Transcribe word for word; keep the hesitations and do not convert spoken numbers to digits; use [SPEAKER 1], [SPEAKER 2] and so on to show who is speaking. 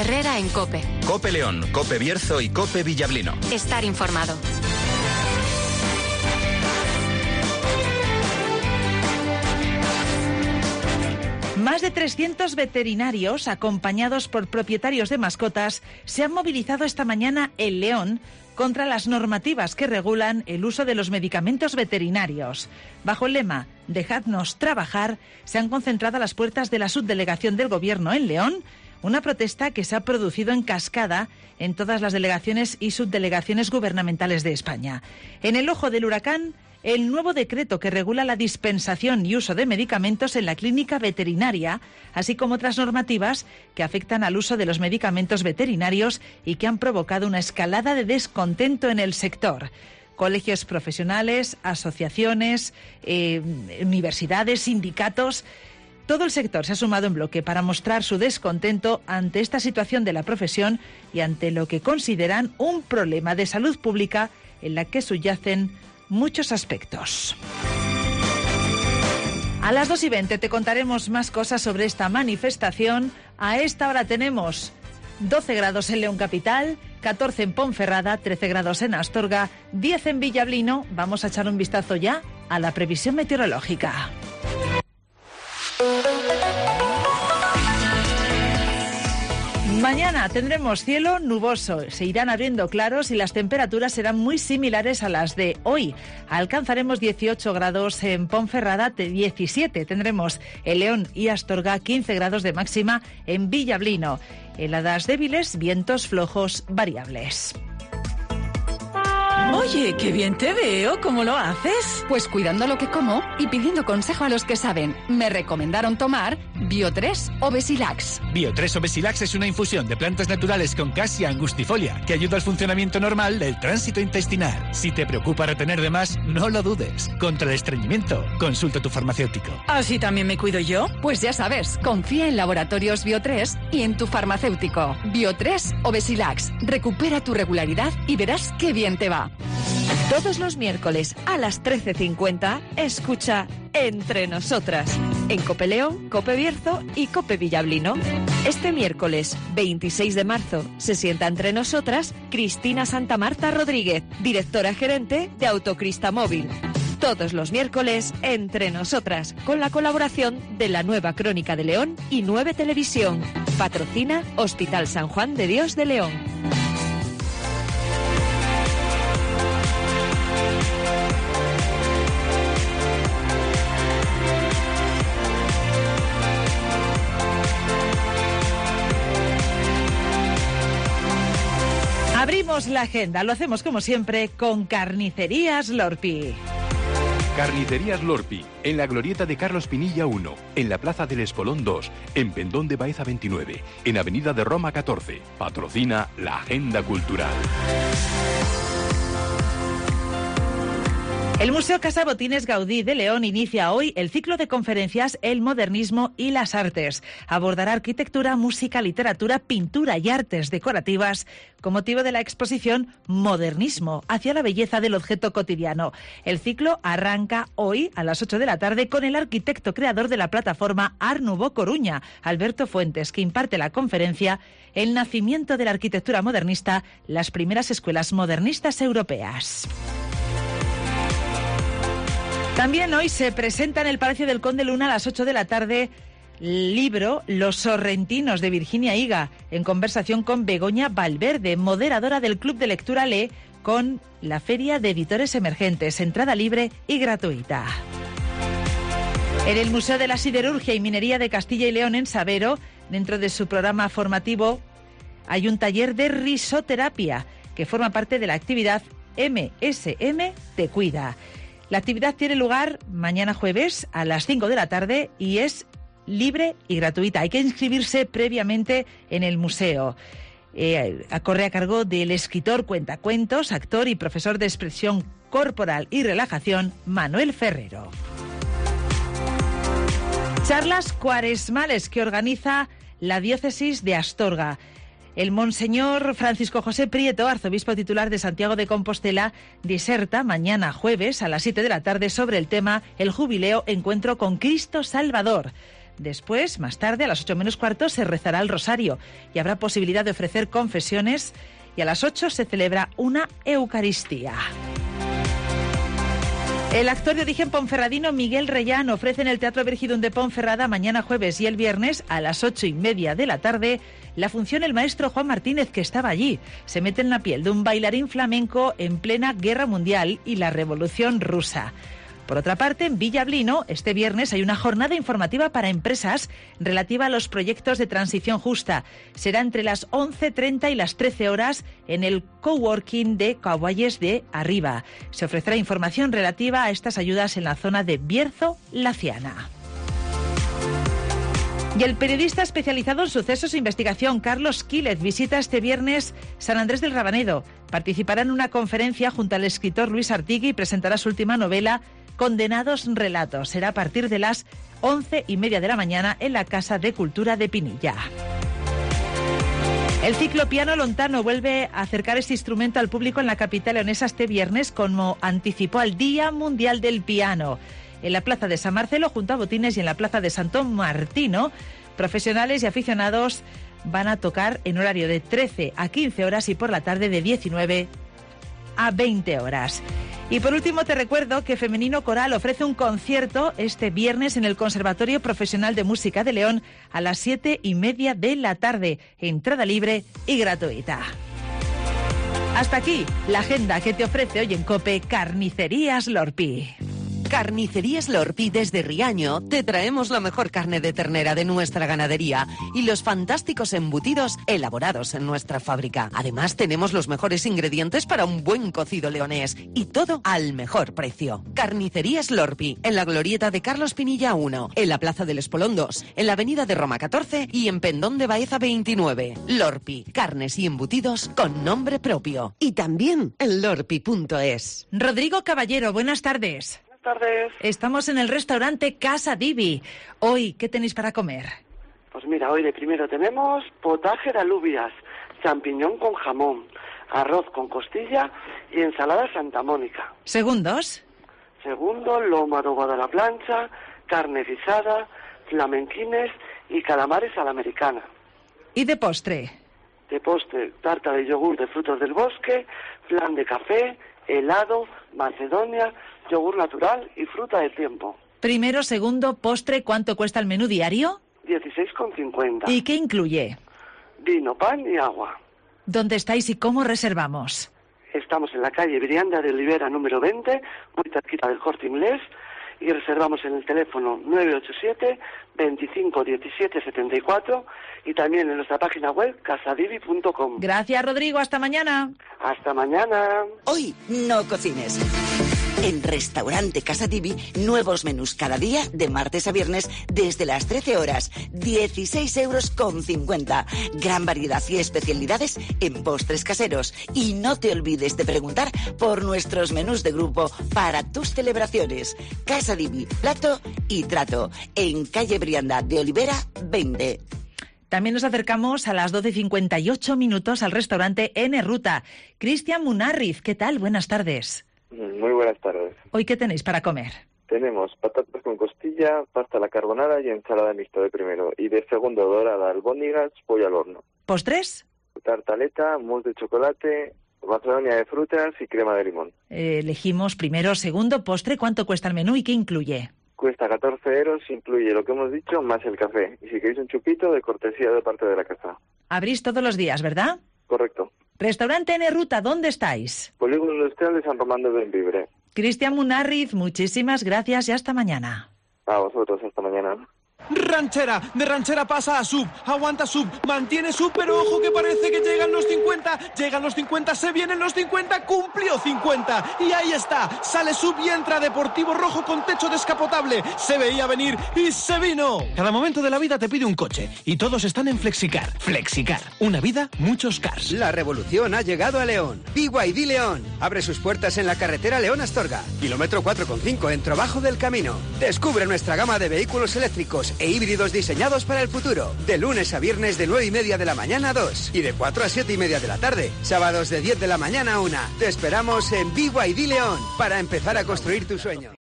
[SPEAKER 1] Herrera en COPE.
[SPEAKER 2] COPE León, COPE Bierzo y COPE Villablino.
[SPEAKER 1] Estar informado.
[SPEAKER 3] Más de trescientos veterinarios, acompañados por propietarios de mascotas, se han movilizado esta mañana en León contra las normativas que regulan el uso de los medicamentos veterinarios. Bajo el lema «Dejadnos trabajar», se han concentrado a las puertas de la subdelegación del Gobierno en León, una protesta que se ha producido en cascada en todas las delegaciones y subdelegaciones gubernamentales de España. En el ojo del huracán, el nuevo decreto que regula la dispensación y uso de medicamentos en la clínica veterinaria, así como otras normativas que afectan al uso de los medicamentos veterinarios y que han provocado una escalada de descontento en el sector. Colegios profesionales, asociaciones, eh, universidades, sindicatos. Todo el sector se ha sumado en bloque para mostrar su descontento ante esta situación de la profesión y ante lo que consideran un problema de salud pública en la que subyacen muchos aspectos. A las dos y veinte te contaremos más cosas sobre esta manifestación. A esta hora tenemos doce grados en León Capital, catorce en Ponferrada, trece grados en Astorga, diez en Villablino. Vamos a echar un vistazo ya a la previsión meteorológica. Mañana tendremos cielo nuboso, se irán abriendo claros y las temperaturas serán muy similares a las de hoy. Alcanzaremos dieciocho grados en Ponferrada, diecisiete tendremos en León y Astorga, quince grados de máxima en Villablino. Heladas débiles, vientos flojos variables.
[SPEAKER 4] Oye, qué bien te veo, ¿cómo lo haces?
[SPEAKER 1] Pues cuidando lo que como y pidiendo consejo a los que saben. Me recomendaron tomar Bio tres o Besilax.
[SPEAKER 5] Bio tres o Besilax es una infusión de plantas naturales con Cassia angustifolia que ayuda al funcionamiento normal del tránsito intestinal. Si te preocupa retener de más, no lo dudes. Contra el estreñimiento, consulta a tu farmacéutico.
[SPEAKER 4] ¿Así también me cuido yo?
[SPEAKER 1] Pues ya sabes, confía en Laboratorios Bio tres y en tu farmacéutico. Bio tres o Besilax. Recupera tu regularidad y verás qué bien te va.
[SPEAKER 6] Todos los miércoles a las trece cincuenta, escucha Entre Nosotras, en COPE León, COPE Bierzo y COPE Villablino. Este miércoles veintiséis de marzo se sienta entre nosotras Cristina Santa Marta Rodríguez, directora gerente de Autocrista Móvil. Todos los miércoles Entre Nosotras, con la colaboración de La Nueva Crónica de León y nueve Televisión. Patrocina Hospital San Juan de Dios de León.
[SPEAKER 3] Abrimos la agenda, lo hacemos como siempre con Carnicerías Lorpi.
[SPEAKER 7] Carnicerías Lorpi, en la glorieta de Carlos Pinilla uno, en la Plaza del Espolón dos, en Pendón de Baeza veintinueve, en Avenida de Roma catorce. Patrocina la Agenda Cultural.
[SPEAKER 3] El Museo Casa Botines Gaudí de León inicia hoy el ciclo de conferencias El Modernismo y las Artes. Abordará arquitectura, música, literatura, pintura y artes decorativas con motivo de la exposición Modernismo, hacia la belleza del objeto cotidiano. El ciclo arranca hoy a las ocho de la tarde con el arquitecto creador de la plataforma Art Nouveau Coruña, Alberto Fuentes, que imparte la conferencia El nacimiento de la arquitectura modernista, las primeras escuelas modernistas europeas. También hoy se presenta en el Palacio del Conde Luna a las ocho de la tarde el libro Los Sorrentinos de Virginia Higa, en conversación con Begoña Valverde, moderadora del Club de Lectura Lee, con la Feria de Editores Emergentes, entrada libre y gratuita. En el Museo de la Siderurgia y Minería de Castilla y León, en Sabero, dentro de su programa formativo, hay un taller de risoterapia que forma parte de la actividad M S M Te Cuida. La actividad tiene lugar mañana jueves a las cinco de la tarde y es libre y gratuita. Hay que inscribirse previamente en el museo. Eh, corre a cargo del escritor, cuentacuentos, actor y profesor de expresión corporal y relajación, Manuel Ferrero. Charlas cuaresmales que organiza la diócesis de Astorga. El monseñor Francisco José Prieto, arzobispo titular de Santiago de Compostela, diserta mañana jueves a las siete de la tarde sobre el tema El Jubileo, encuentro con Cristo Salvador. Después, más tarde, a las ocho menos cuarto, se rezará el rosario y habrá posibilidad de ofrecer confesiones, y a las ocho se celebra una Eucaristía. El actor de origen ponferradino Miguel Reyán ofrece en el Teatro Virgidun de Ponferrada mañana jueves y el viernes a las ocho y media de la tarde la función El maestro Juan Martínez, que estaba allí. Se mete en la piel de un bailarín flamenco en plena Guerra Mundial y la Revolución Rusa. Por otra parte, en Villablino, este viernes hay una jornada informativa para empresas relativa a los proyectos de transición justa. Será entre las once treinta y las trece horas en el coworking de Caballes de Arriba. Se ofrecerá información relativa a estas ayudas en la zona de Bierzo-Laciana. Y el periodista especializado en sucesos e investigación, Carlos Quílez, visita este viernes San Andrés del Rabanedo. Participará en una conferencia junto al escritor Luis Artigui y presentará su última novela, Condenados Relatos. Será a partir de las once y media de la mañana en la Casa de Cultura de Pinilla. El ciclo Piano Lontano vuelve a acercar este instrumento al público en la capital leonesa este viernes, como anticipó al Día Mundial del Piano. En la Plaza de San Marcelo, junto a Botines, y en la Plaza de Santo Martino, profesionales y aficionados van a tocar en horario de trece a quince horas y por la tarde de diecinueve a veinte horas. Y por último te recuerdo que Femenino Coral ofrece un concierto este viernes en el Conservatorio Profesional de Música de León a las siete y media de la tarde. Entrada libre y gratuita. Hasta aquí la agenda que te ofrece hoy en COPE Carnicerías Lorpi.
[SPEAKER 8] Carnicerías Lorpi desde Riaño te traemos la mejor carne de ternera de nuestra ganadería y los fantásticos embutidos elaborados en nuestra fábrica. Además tenemos los mejores ingredientes para un buen cocido leonés y todo al mejor precio. Carnicerías Lorpi en la glorieta de Carlos Pinilla uno, en la Plaza del Espolón dos, en la Avenida de Roma catorce y en Pendón de Baeza veintinueve. Lorpi, carnes y embutidos con nombre propio. Y también en lorpi punto es.
[SPEAKER 3] Rodrigo Caballero, buenas tardes.
[SPEAKER 9] Tardes.
[SPEAKER 3] Estamos en el restaurante Casa Divi. Hoy, ¿qué tenéis para comer?
[SPEAKER 9] Pues mira, hoy de primero tenemos potaje de alubias, champiñón con jamón, arroz con costilla y ensalada Santa Mónica.
[SPEAKER 3] ¿Segundos?
[SPEAKER 9] Segundo, lomo adobado a la plancha, carne guisada, flamenquines y calamares a la americana.
[SPEAKER 3] ¿Y de postre?
[SPEAKER 9] De postre, tarta de yogur de frutos del bosque, flan de café, helado, macedonia, yogur natural y fruta del tiempo.
[SPEAKER 3] Primero, segundo, postre, ¿cuánto cuesta el menú diario?
[SPEAKER 9] dieciséis con cincuenta.
[SPEAKER 3] ¿Y qué incluye?
[SPEAKER 9] Vino, pan y agua.
[SPEAKER 3] ¿Dónde estáis y cómo reservamos?
[SPEAKER 9] Estamos en la calle Brianda de Olivera número veinte, muy cerquita del Corte Inglés, y reservamos en el teléfono nueve ocho siete, veinticinco diecisiete setenta y cuatro y también en nuestra página web casadivi punto com.
[SPEAKER 3] Gracias, Rodrigo. Hasta mañana.
[SPEAKER 9] Hasta mañana.
[SPEAKER 8] Hoy no cocines. En Restaurante Casa Divi, nuevos menús cada día, de martes a viernes, desde las trece horas. dieciséis euros con cincuenta. Gran variedad y especialidades en postres caseros. Y no te olvides de preguntar por nuestros menús de grupo para tus celebraciones. Casa Divi, plato y trato. En calle Brianda de Olivera veinte.
[SPEAKER 3] También nos acercamos a las doce y cincuenta y ocho minutos al restaurante N Ruta. Cristian Munarriz, ¿qué tal? Buenas tardes.
[SPEAKER 10] Muy buenas tardes.
[SPEAKER 3] ¿Hoy qué tenéis para comer?
[SPEAKER 10] Tenemos patatas con costilla, pasta a la carbonara y ensalada mixta de primero. Y de segundo, dorada, albóndigas, pollo al horno.
[SPEAKER 3] ¿Postres?
[SPEAKER 10] Tartaleta, mousse de chocolate, macedonia de frutas y crema de limón.
[SPEAKER 3] Eh, elegimos primero, segundo, postre. ¿Cuánto cuesta el menú y qué incluye?
[SPEAKER 10] Cuesta catorce euros, incluye lo que hemos dicho, más el café. Y si queréis un chupito, de cortesía de parte de la casa.
[SPEAKER 3] Abrís todos los días, ¿verdad?
[SPEAKER 10] Correcto.
[SPEAKER 3] Restaurante N Ruta, ¿dónde estáis?
[SPEAKER 10] Polígono Industrial de San Román de Bembibre.
[SPEAKER 3] Cristian Munarriz, muchísimas gracias y hasta mañana.
[SPEAKER 10] A vosotros, hasta mañana.
[SPEAKER 11] Ranchera, de ranchera pasa a sub, aguanta sub, mantiene sub, pero ojo que parece que llegan los cincuenta, llegan los cincuenta, se vienen los cincuenta, cumplió cincuenta, y ahí está, sale sub y entra Deportivo Rojo con techo descapotable, se veía venir y se vino.
[SPEAKER 12] Cada momento de la vida te pide un coche, y todos están en Flexicar. Flexicar, una vida, muchos cars.
[SPEAKER 13] La revolución ha llegado a León. B Y D León abre sus puertas en la carretera León-Astorga, kilómetro cuatro coma cinco en Trabajo del Camino. Descubre nuestra gama de vehículos eléctricos e híbridos diseñados para el futuro. De lunes a viernes de nueve y media de la mañana a dos y de cuatro a siete y media de la tarde. Sábados de diez de la mañana a una. Te esperamos en B Y D León para empezar a construir tu sueño.